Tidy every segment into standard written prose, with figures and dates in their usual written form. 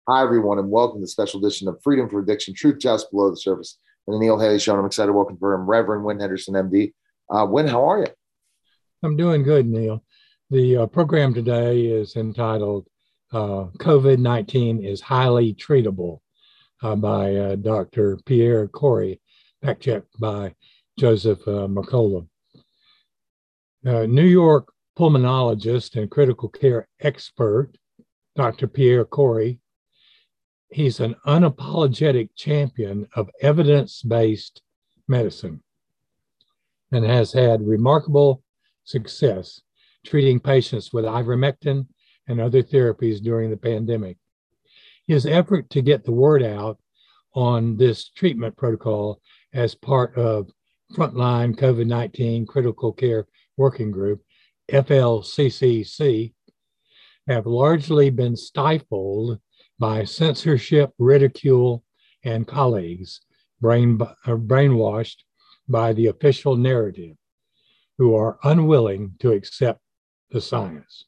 Hi, everyone, and welcome to the special edition of Freedom for Addiction, Truth Just Below the Surface. And the Neil Haley Show, and I'm excited to welcome for him Reverend Wynn Henderson, MD. Wynn, how are you? I'm doing good, Neil. The program today is entitled COVID-19 is Highly Treatable by Dr. Pierre Kory, fact checked by Joseph Mercola. New York pulmonologist and critical care expert, Dr. Pierre Kory, he's an unapologetic champion of evidence-based medicine and has had remarkable success treating patients with ivermectin and other therapies during the pandemic. His effort to get the word out on this treatment protocol as part of Frontline COVID-19 Critical Care Working Group, FLCCC, have largely been stifled by censorship, ridicule, and colleagues brainwashed by the official narrative, who are unwilling to accept the science.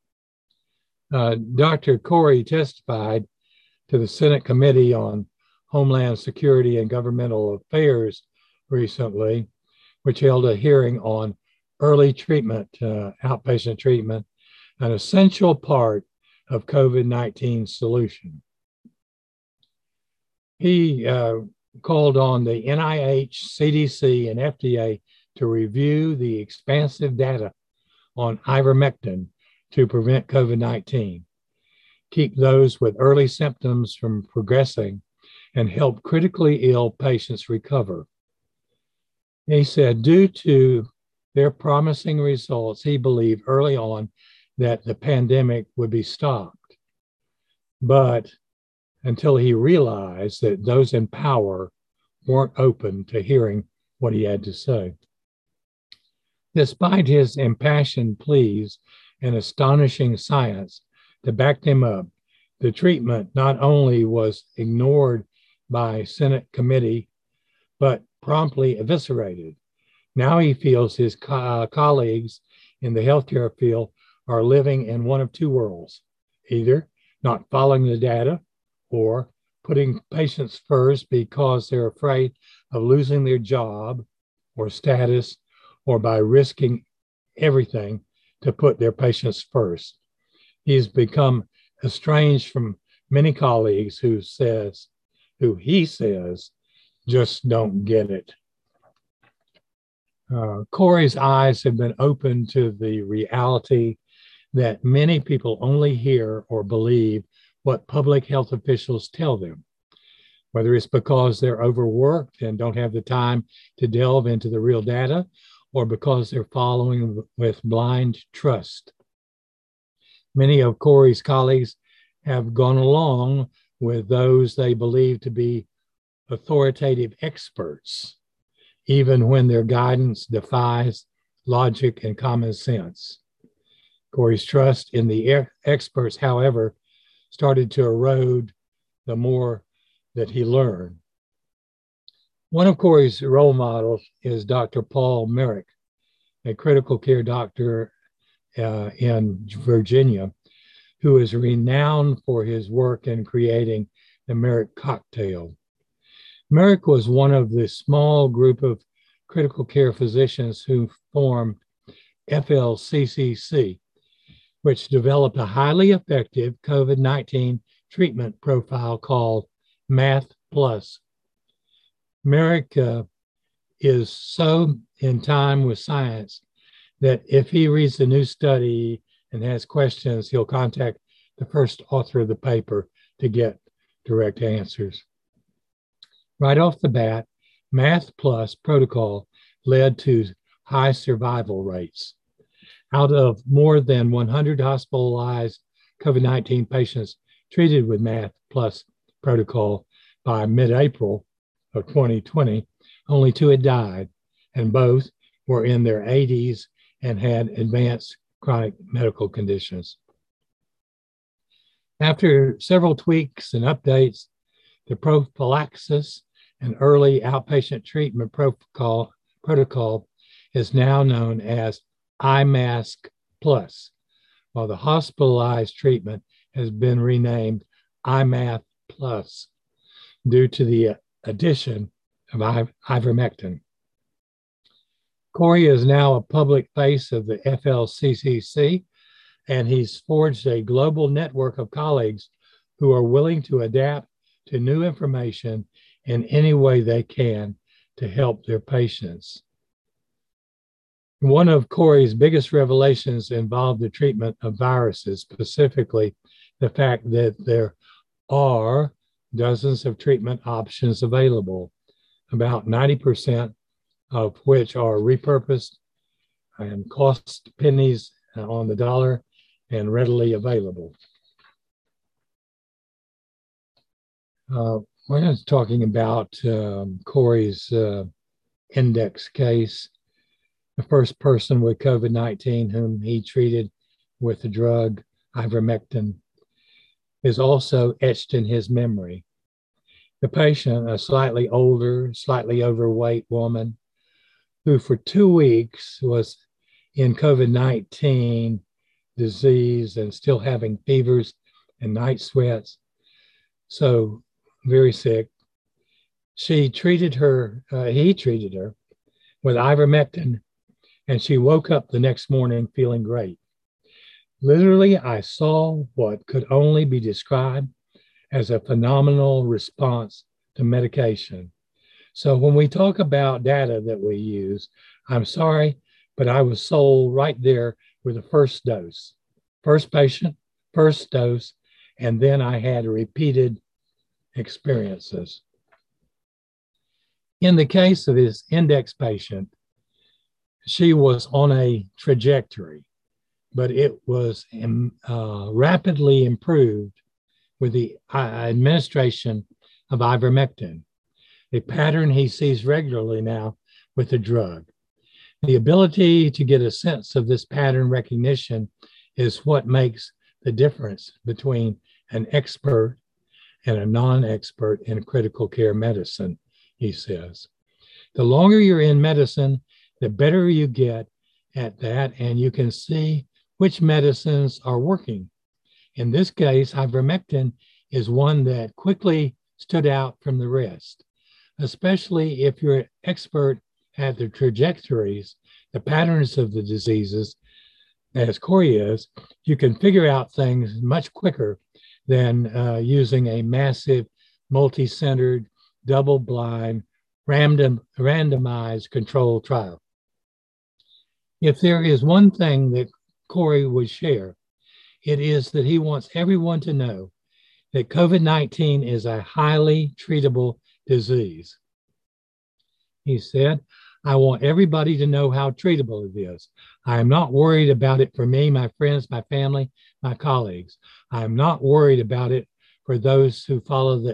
Dr. Kory testified to the Senate Committee on Homeland Security and Governmental Affairs recently, which held a hearing on early treatment, outpatient treatment, an essential part of COVID-19 solution. He called on the NIH, CDC, and FDA to review the expansive data on ivermectin to prevent COVID-19, keep those with early symptoms from progressing, and help critically ill patients recover. He said, due to their promising results, he believed early on that the pandemic would be stopped. But until he realized that those in power weren't open to hearing what he had to say. Despite his impassioned pleas and astonishing science to back them up, the treatment not only was ignored by Senate committee, but promptly eviscerated. Now he feels his colleagues in the healthcare field are living in one of two worlds, either not following the data or putting patients first because they're afraid of losing their job or status, or by risking everything to put their patients first. He's become estranged from many colleagues who he says, just don't get it. Kory's eyes have been opened to the reality that many people only hear or believe what public health officials tell them, whether it's because they're overworked and don't have the time to delve into the real data, or because they're following with blind trust. Many of Kory's colleagues have gone along with those they believe to be authoritative experts, even when their guidance defies logic and common sense. Kory's trust in the experts, however, started to erode the more that he learned. One of Kory's role models is Dr. Paul Marik, a critical care doctor in Virginia, who is renowned for his work in creating the Marik cocktail. Marik was one of the small group of critical care physicians who formed FLCCC, which developed a highly effective COVID-19 treatment profile called Math Plus. Marik is so in time with science that if he reads the new study and has questions, he'll contact the first author of the paper to get direct answers. Right off the bat, Math Plus protocol led to high survival rates. Out of more than 100 hospitalized COVID-19 patients treated with Math Plus protocol by mid-April of 2020, only 2 had died, and both were in their 80s and had advanced chronic medical conditions. After several tweaks and updates, the prophylaxis and early outpatient treatment protocol is now known as iMask Plus, while the hospitalized treatment has been renamed IMath Plus due to the addition of ivermectin. Corey is now a public face of the FLCCC, and he's forged a global network of colleagues who are willing to adapt to new information in any way they can to help their patients. One of Corey's biggest revelations involved the treatment of viruses, specifically the fact that there are dozens of treatment options available, about 90% of which are repurposed and cost pennies on the dollar and readily available. We're talking about Corey's index case. The first person with COVID-19 whom he treated with the drug ivermectin is also etched in his memory. The patient, a slightly older, slightly overweight woman who for 2 weeks was in COVID-19 disease and still having fevers and night sweats, so very sick. He treated her with ivermectin, and she woke up the next morning feeling great. Literally, I saw what could only be described as a phenomenal response to medication. So when we talk about data that we use, I'm sorry, but I was sold right there with the first dose. First patient, first dose, and then I had repeated experiences. In the case of this index patient, she was on a trajectory, but it was rapidly improved with the administration of ivermectin, a pattern he sees regularly now with the drug. The ability to get a sense of this pattern recognition is what makes the difference between an expert and a non-expert in critical care medicine, he says. The longer you're in medicine, the better you get at that, and you can see which medicines are working. In this case, ivermectin is one that quickly stood out from the rest, especially if you're an expert at the trajectories, the patterns of the diseases, as Corey is. You can figure out things much quicker than using a massive, multi-centered, double-blind, randomized controlled trial. If there is one thing that Corey would share, it is that he wants everyone to know that COVID-19 is a highly treatable disease. He said, I want everybody to know how treatable it is. I am not worried about it for me, my friends, my family, my colleagues. I am not worried about it for those who follow the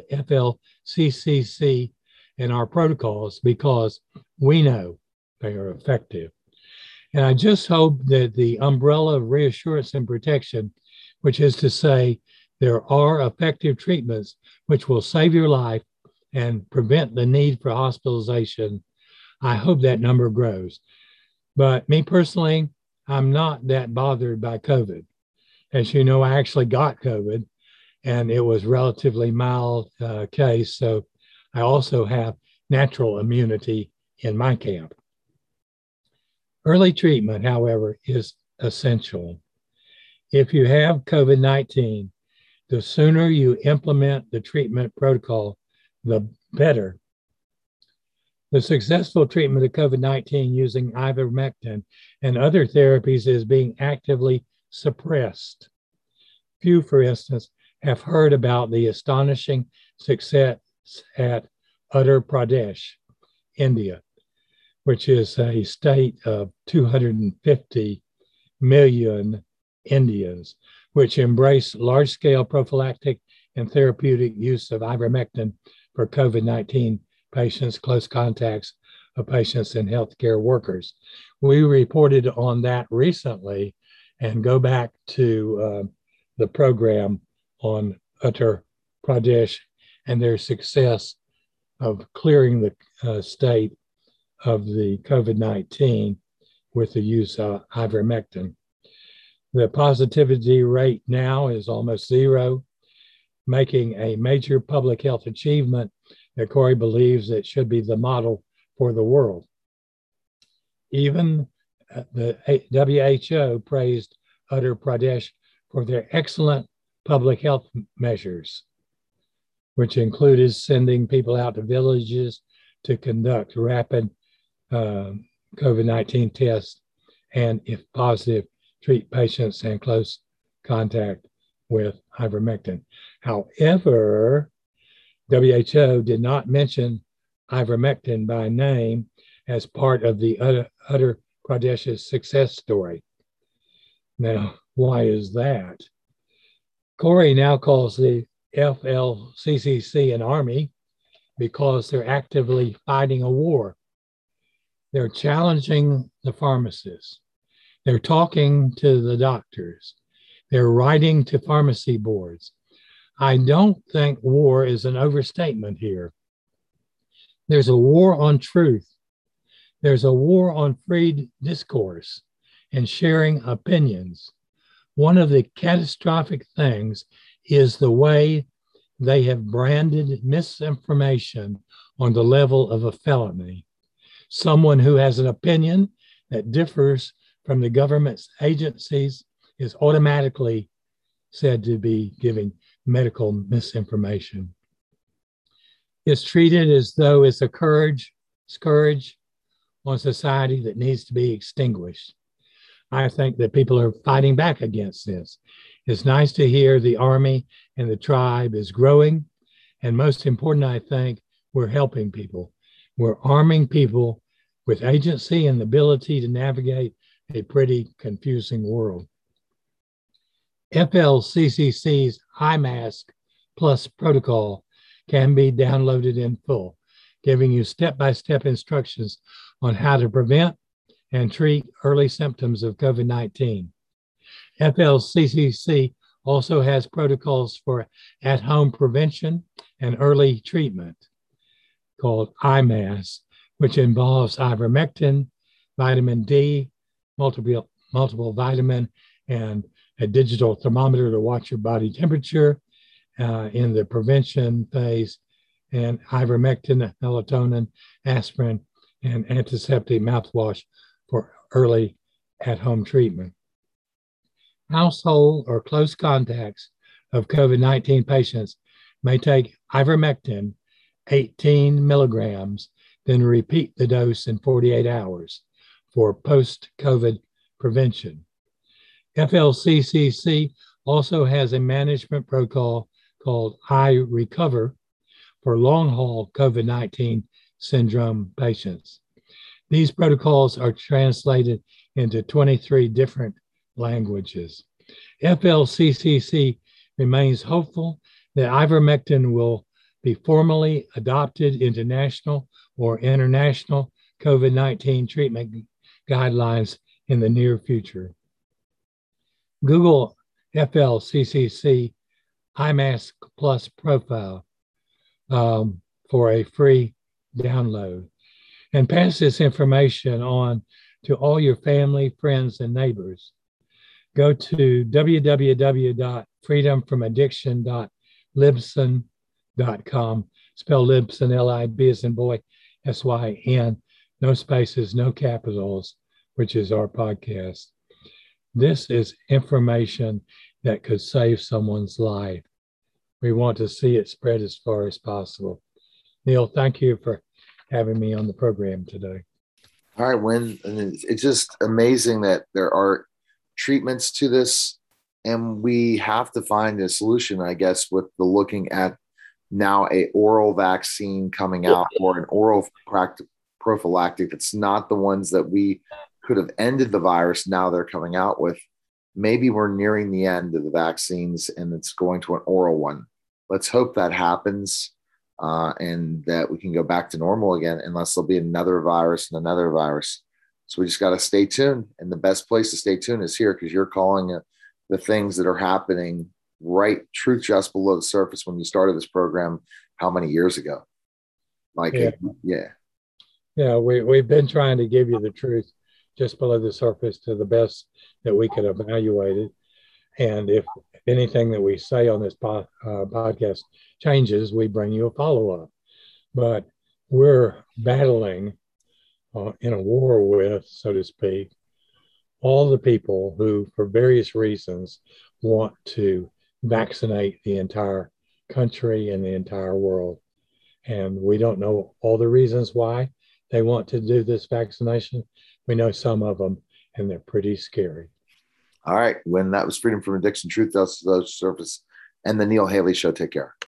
FLCCC and our protocols, because we know they are effective. And I just hope that the umbrella of reassurance and protection, which is to say there are effective treatments which will save your life and prevent the need for hospitalization, I hope that number grows. But me personally, I'm not that bothered by COVID. As you know, I actually got COVID, and it was relatively mild case. So I also have natural immunity in my camp. Early treatment, however, is essential. If you have COVID-19, the sooner you implement the treatment protocol, the better. The successful treatment of COVID-19 using ivermectin and other therapies is being actively suppressed. Few, for instance, have heard about the astonishing success at Uttar Pradesh, India, which is a state of 250 million Indians, which embrace large-scale prophylactic and therapeutic use of ivermectin for COVID-19 patients, close contacts of patients, and healthcare workers. We reported on that recently, and go back to the program on Uttar Pradesh and their success of clearing the state of the COVID-19 with the use of ivermectin. The positivity rate now is almost zero. making a major public health achievement that Corey believes it should be the model for the world. Even the WHO praised Uttar Pradesh for their excellent public health measures, which included sending people out to villages to conduct rapid COVID-19 tests and, if positive, treat patients in close contact with ivermectin. However, WHO did not mention ivermectin by name as part of the Uttar Pradesh's success story. Now, why is that? Corey now calls the FLCCC an army because they're actively fighting a war. They're challenging the pharmacists. They're talking to the doctors. They're writing to pharmacy boards. I don't think war is an overstatement here. There's a war on truth. There's a war on free discourse and sharing opinions. One of the catastrophic things is the way they have branded misinformation on the level of a felony. Someone who has an opinion that differs from the government's agencies is automatically said to be giving medical misinformation. It's treated as though it's a scourge on society that needs to be extinguished. I think that people are fighting back against this. It's nice to hear the army and the tribe is growing. And most important, I think, we're helping people. We're arming people with agency and the ability to navigate a pretty confusing world. FLCCC's iMask Plus protocol can be downloaded in full, giving you step-by-step instructions on how to prevent and treat early symptoms of COVID-19. FLCCC also has protocols for at-home prevention and early treatment called IMAS, which involves ivermectin, vitamin D, multiple vitamin, and a digital thermometer to watch your body temperature in the prevention phase, and ivermectin, melatonin, aspirin, and antiseptic mouthwash for early at-home treatment. Household or close contacts of COVID-19 patients may take ivermectin 18 milligrams, then repeat the dose in 48 hours for post-COVID prevention. FLCCC also has a management protocol called iRecover for long-haul COVID-19 syndrome patients. These protocols are translated into 23 different languages. FLCCC remains hopeful that ivermectin will be formally adopted into national or international COVID-19 treatment guidelines in the near future. Google FLCCC iMask Plus profile for a free download, and pass this information on to all your family, friends, and neighbors. Go to www.freedomfromaddiction.libsyn.com. Spell Libsyn, L-I-B as in boy, S-Y-N, no spaces, no capitals, which is our podcast. This is information that could save someone's life. We want to see it spread as far as possible. Neil, thank you for having me on the program today. All right, Win. It's just amazing that there are treatments to this, and we have to find a solution, I guess, with the looking at now a oral vaccine coming out or an oral prophylactic. It's not the ones that we could have ended the virus. Now they're coming out with. Maybe we're nearing the end of the vaccines and it's going to an oral one. Let's hope that happens and that we can go back to normal again, unless there'll be another virus and another virus. So we just got to stay tuned. And the best place to stay tuned is here, because you're calling it the things that are happening right, truth just below the surface when you started this program, how many years ago? Yeah, we've been trying to give you the truth just below the surface to the best that we could evaluate it. And if anything that we say on this podcast changes, we bring you a follow up. But we're battling in a war with, so to speak, all the people who, for various reasons, want to vaccinate the entire country and the entire world. And we don't know all the reasons why they want to do this vaccination. We know some of them, and they're pretty scary. All right. When that was Freedom from Addiction, Truth, Those Surface, and the Neil Haley Show. Take care.